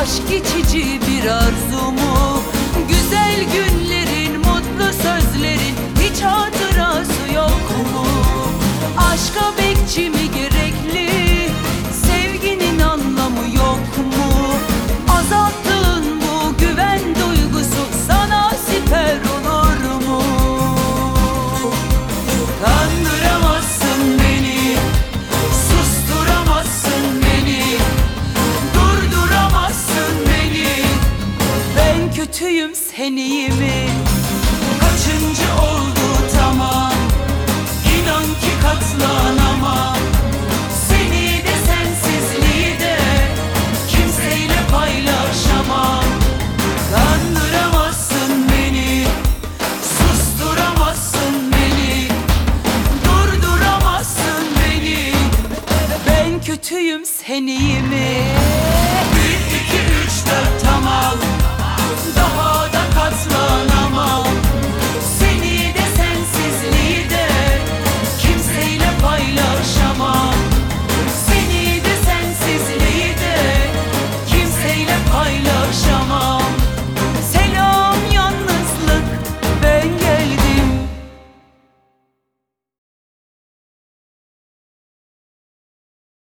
Aşk geçici bir arzu mu? Güzel günlerin, mutlu sözlerin hiç hatırası yok mu? Aşka bekçi mi gerekli? Sevginin anlamı yok mu? Azalttığın bu güven duygusu sana siper olur mu? Kandıramazsın beni, susturamazsın beni, durduramazsın beni. Ben kötüyüm, sen iyi mi? Kaçıncı oldu tamam, İnan ki katlanamam. Seni de sensizliği de kimseyle paylaşamam. Kandıramazsın beni, susturamazsın beni, durduramazsın beni. Ben kötüyüm, sen iyi mi?